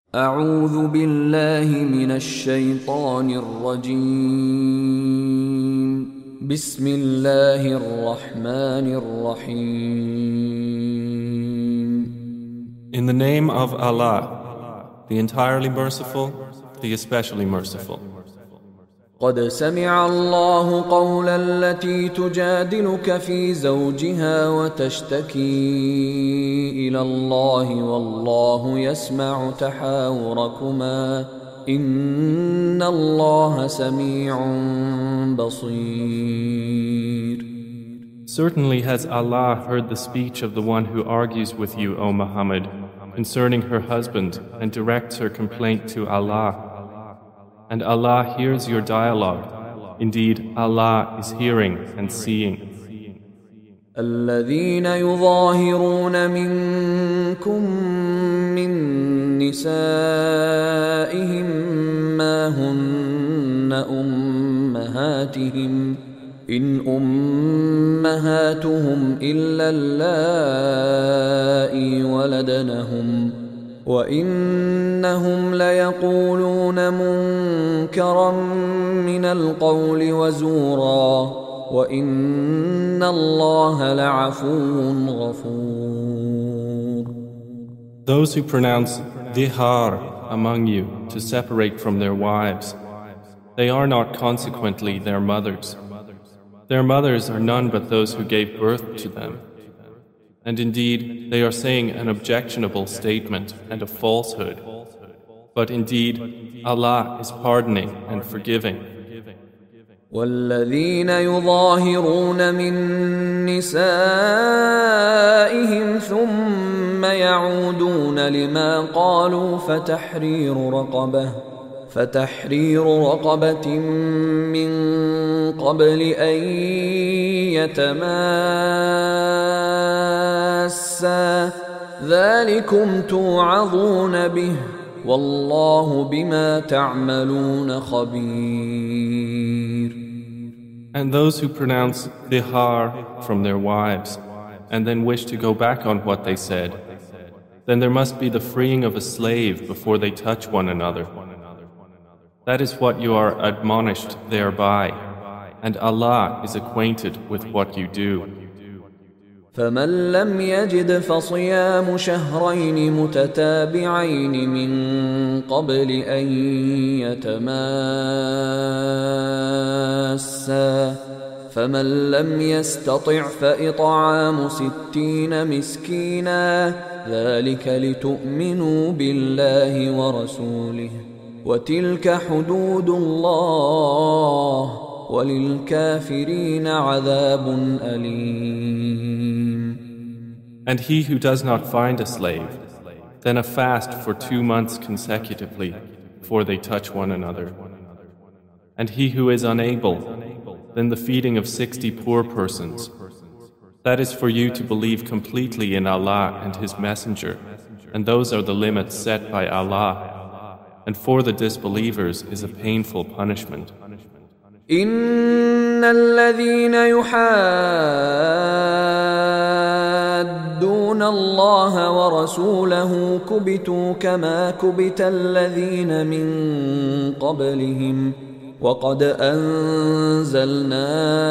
أعوذ بالله من الشيطان الرجيم بسم الله الرحمن الرحيم In the name of Allah, the entirely merciful, the especially merciful. قد سمع الله قول التي تجادلك في زوجها وتشتكي إلى الله والله يسمع تحاوركما إن الله سميع بصير. Certainly has Allah heard the speech of the one who argues with you, O Muhammad, concerning her husband and directs her complaint to Allah. And Allah hears your dialogue. Indeed, Allah is hearing and seeing. الذين يظاهرون منكم من نسائهم ما هن أمهاتهم إن أمهاتهم إلا اللائي ولدنهم وإنهم ليقولون منكرا من القول وزورا وإن الله لعفو غفور. Those who pronounce dihar among you to separate from their wives, they are not consequently their mothers. Their mothers are none but those who gave birth to them. And indeed, they are saying an objectionable statement and a falsehood. But indeed, Allah is pardoning and forgiving. والذين يظاهرون من نسائهم ثم يعودون لما قالوا فتحرير رقبة من قبل أن يتماسا ذلكم توعظون به والله بما تعملون خبير. And those who pronounce dihar from their wives and then wish to go back on what they said, then there must be the freeing of a slave before they touch one another. That is what you are admonished thereby, and Allah is acquainted with what you do. فمن لم يجد فصيام شهرين متتابعين من قبل أن يتماسا فمن لم يستطع فإطعام 60 مسكينا ذلك لتؤمنوا بالله ورسوله وتلك حدود الله وَلِلْكَافِرِينَ عَذَابٌ أَلِيمٌ. And he who does not find a slave, then a fast for 2 months consecutively before they touch one another. And he who is unable, then the feeding of 60 poor persons. That is for you to believe completely in Allah and His Messenger, and those are the limits set by Allah. And for the disbelievers is a painful punishment. إن الذين يحادون الله ورسوله كبتوا كما كبت الذين من قبلهم وقد أنزلنا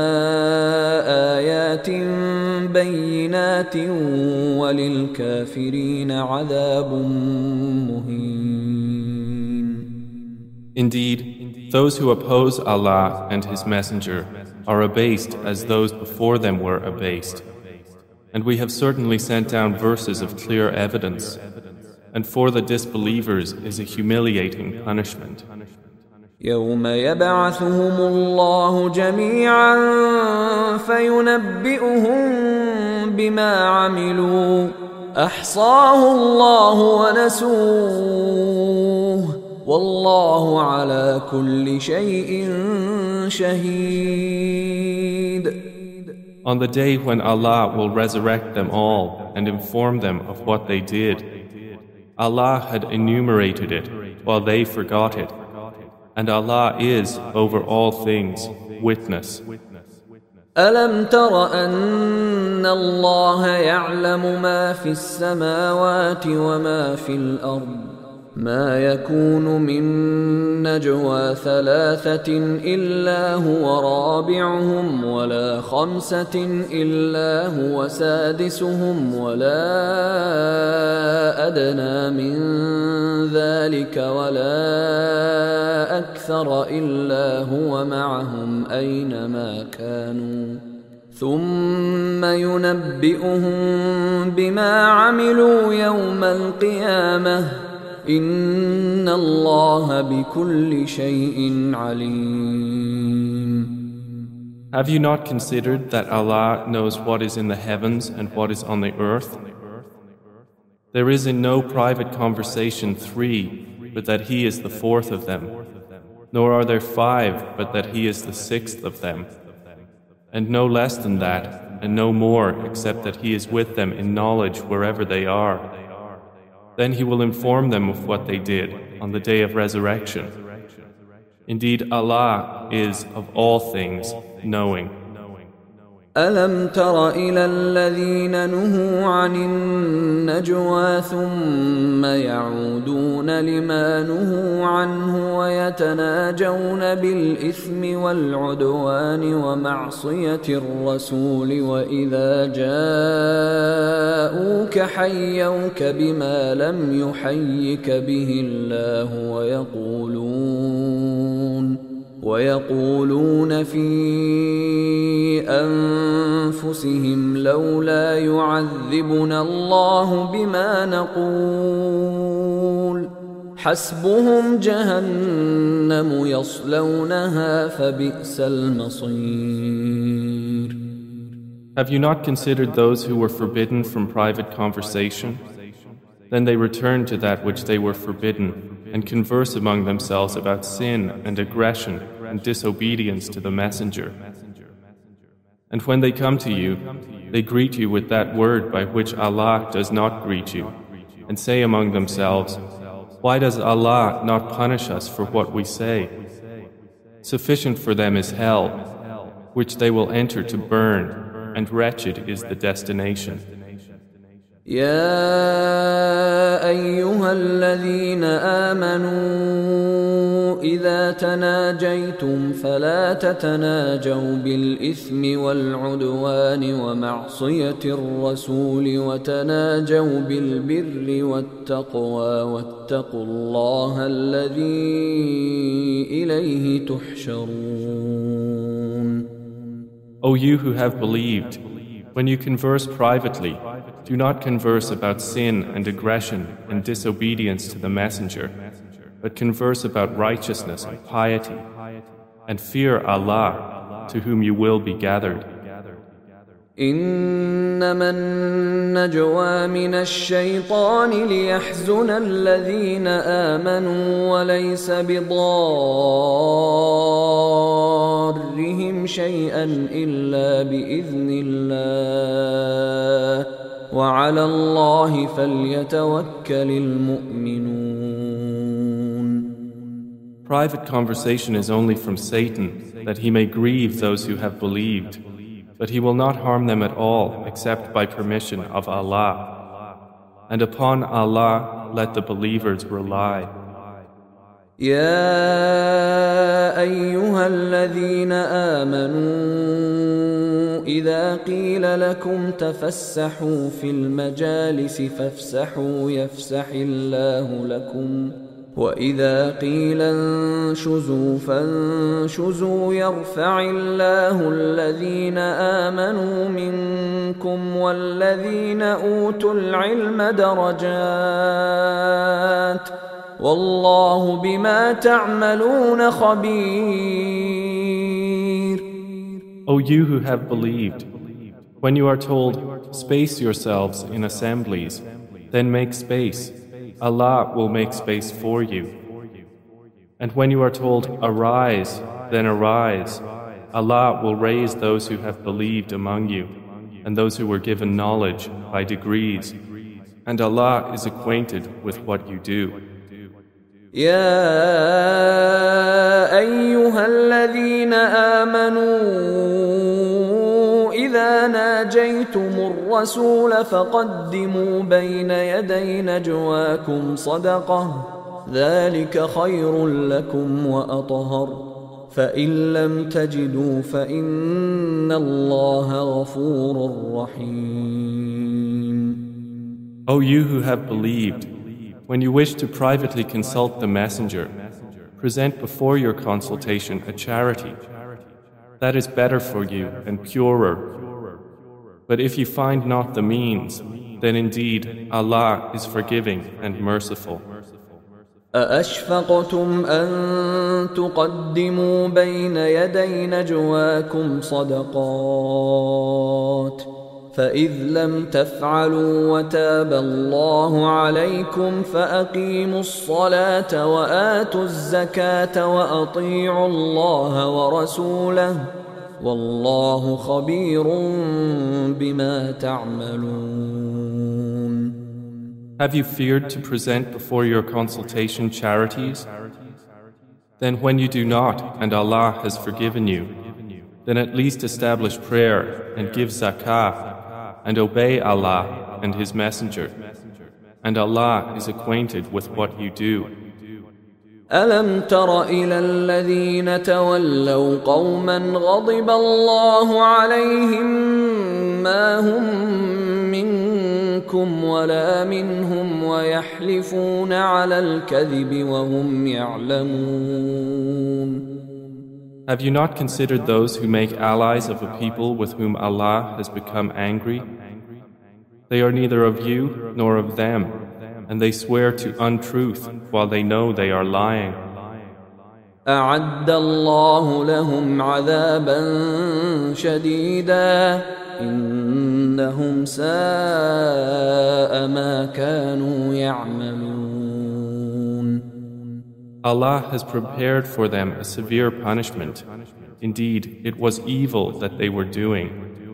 آيات بينات وللكافرين عذاب مهين. Indeed, those who oppose Allah and His Messenger are abased as those before them were abased. And we have certainly sent down verses of clear evidence, and for the disbelievers is a humiliating punishment. يوم يبعثهم الله جميعا فينبئهم بما عملوا أحصاه الله ونسوه والله على كل شيء شهيد. On the day when Allah will resurrect them all and inform them of what they did, Allah had enumerated it while they forgot it, and Allah is over all things witness. ألم تر أن الله يعلم ما في السماوات وما في الأرض ما يكون من نجوى ثلاثة إلا هو رابعهم ولا خمسة إلا هو سادسهم ولا أدنى من ذلك ولا أكثر إلا هو معهم أينما كانوا ثم ينبئهم بما عملوا يوم القيامة إن الله بكل شيء عليم. Have you not considered that Allah knows what is in the heavens and what is on the earth? There is in no private conversation 3, but that He is the 4th of them, nor are there 5, but that He is the 6th of them, and no less than that, and no more, except that He is with them in knowledge wherever they are. Then He will inform them of what they did on the day of resurrection. Indeed, Allah is of all things knowing. ألم تر إلى الذين نهوا عن النجوى ثم يعودون لما نهوا عنه ويتناجون بالإثم والعدوان ومعصية الرسول وإذا جاءوك حيوك بما لم يحيك به الله ويقولون في أنفسهم لولا يعذبنا الله بما نقول حسبهم جهنم يصلونها فبئس المصير. Have you not considered those who were forbidden from private conversation? Then they return to that which they were forbidden and converse among themselves about sin and aggression and disobedience to the Messenger. And when they come to you, they greet you with that word by which Allah does not greet you, and say among themselves, why does Allah not punish us for what we say? Sufficient for them is hell, which they will enter to burn, and wretched is the destination. يا أيها الذين آمنوا إذا تناجيتم فلا تتناجوا بالإثم والعدوان ومعصية الرسول وتناجوا بالبر والتقوى واتقوا الله الذي إليه تحشرون. O you who have believed, when you converse privately, do not converse about sin and aggression and disobedience to the Messenger, but converse about righteousness and piety, and fear Allah, to whom you will be gathered. إنما النجوى من الشيطان ليحزن الذين آمنوا وليس بضارهم شيئا إلا بإذن الله وعلى الله فليتوكل المؤمنون. Private conversation is only from Satan, that he may grieve those who have believed. But he will not harm them at all except by permission of Allah. And upon Allah let the believers rely. يا أيها الذين آمنوا إذا قيل لكم تفسحوا في المجالس فافسحوا يفسح الله لكم وإذا قيل انشزوا فانشزوا يرفع الله الذين آمنوا منكم والذين أوتوا العلم درجات والله بما تعملون خبير. O you who have believed, when you are told, space yourselves in assemblies, then make space. Allah will make space for you. And when you are told, arise, then arise. Allah will raise those who have believed among you, and those who were given knowledge by degrees. And Allah is acquainted with what you do. يا أيها الذين آمنوا إذا ناجيتم الرسول فقدموا بين يدي نجواكم صدقة ذلك خير لكم وأطهر فإن لم تجدوا فإن الله غفور رحيم. O you who have believed, when you wish to privately consult the messenger, present before your consultation a charity. That is better for you and purer. But if you find not the means, then indeed Allah is forgiving and merciful. أأشفقتم أن تقدموا بين يدي نجواكم صدقات فإذ لم تفعلوا وتاب الله عليكم فأقيموا الصلاة وآتوا الزكاة وأطيعوا الله ورسوله والله خبير بما تعملون. Have you feared to present before your consultation charities? Then when you do not, and Allah has forgiven you, then at least establish prayer and give zakah and obey Allah and His Messenger. And Allah is acquainted with what you do. ألم تر إلى الذين تولوا قوما غضب الله عليهم ما هم منكم ولا منهم ويحلفون على الكذب وهم يعلمون. Have you not considered those who make allies of a people with whom Allah has become angry? They are neither of you nor of them, and they swear to untruth while they know they are lying. أعد الله لهم عذابا شديدا إنهم ساء ما كانوا يعملون. Allah has prepared for them a severe punishment. Indeed, it was evil that they were doing.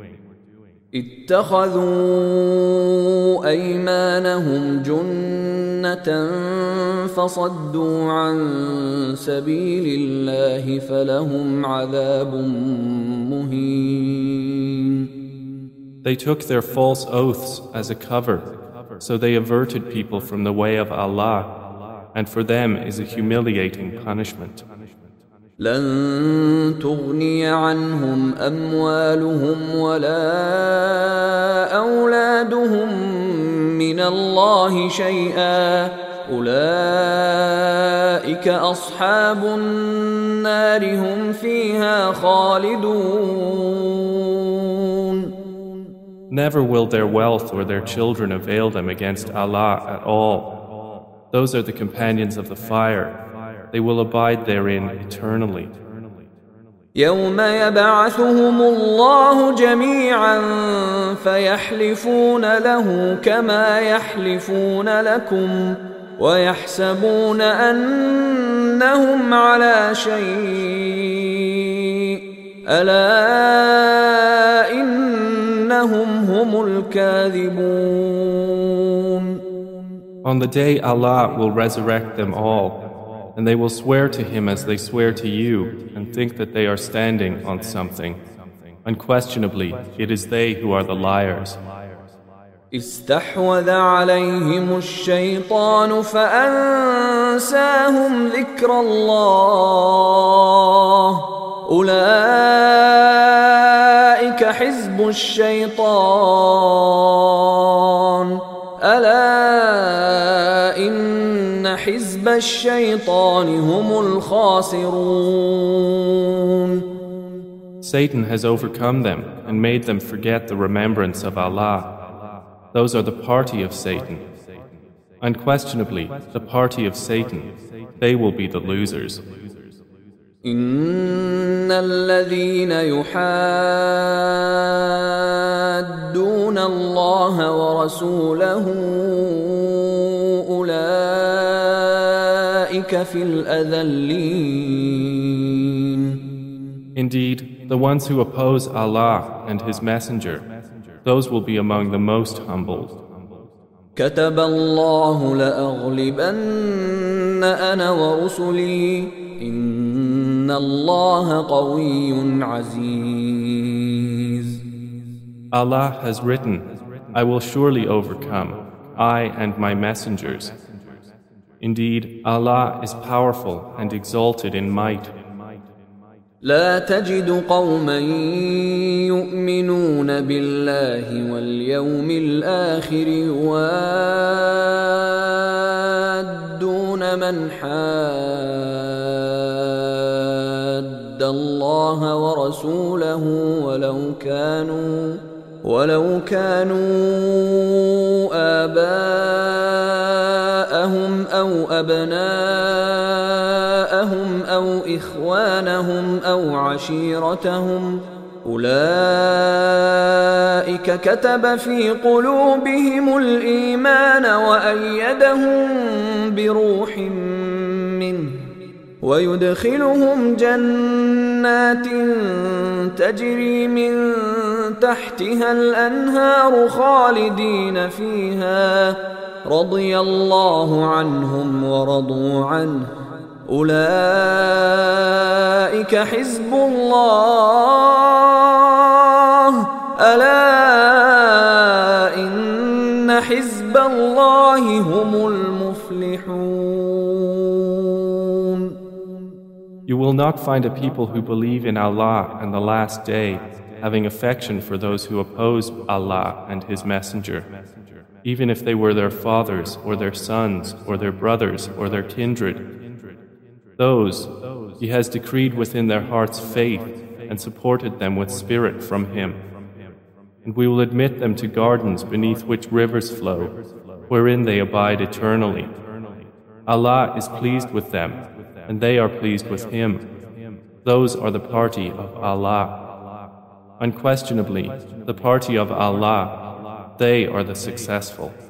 اتخذوا أيمانهم جنة فصدوا عن سبيل الله فلهم عذاب مهين. They took their false oaths as a cover, so they averted people from the way of Allah, and for them is a humiliating punishment. لن تغني عنهم أموالهم ولا أولادهم من الله شيئا أولئك أصحاب النار هم فيها خالدون. Never will their wealth or their children avail them against Allah at all. Those are the companions of the fire. They will abide therein eternally. يوم يبعثهم الله جميعا فيحلفون له كما يحلفون لكم ويحسبون أنهم على شيء ألا إنهم هم الكاذبون. On the day Allah will resurrect them all, and they will swear to Him as they swear to you and think that they are standing on something. Unquestionably, it is they who are the liars. استحوذ عليهم الشيطان فأنساهم ذكر الله أولئك حزب الشيطان ألا إن حزب الشيطان هم الخاسرون. Satan has overcome them and made them forget the remembrance of Allah. Those are the party of Satan. Unquestionably, the party of Satan, they will be the losers. إن الذين يحادون الله ورسوله أولئك في الأذلين. Indeed, the ones who oppose Allah and His Messenger, those will be among the most humbled. كتب الله لأغلبن أنا ورسلي إن الله قوي عزيز. Allah has written, I will surely overcome, I and my messengers. Indeed, Allah is powerful and exalted in might. لا تجد قوما يؤمنون بالله واليوم الآخر يوادون من حاد الله ورسوله ولو كانوا آباءهم أو أبناءهم أو إخوانهم أو عشيرتهم أولئك كتب في قلوبهم الإيمان وأيدهم بروح منه ويدخلهم جنات تجري من تحتها الأنهار خالدين فيها رضي الله عنهم ورضوا عنه أولئك حزب الله ألا إن حزب الله هم المفلحون. You will not find a people who believe in Allah and the last day having affection for those who oppose Allah and His Messenger, even if they were their fathers or their sons or their brothers or their kindred. Those He has decreed within their hearts faith and supported them with spirit from Him. And we will admit them to gardens beneath which rivers flow, wherein they abide eternally. Allah is pleased with them, and they are pleased with Him. Those are the party of Allah. Unquestionably, the party of Allah, they are the successful.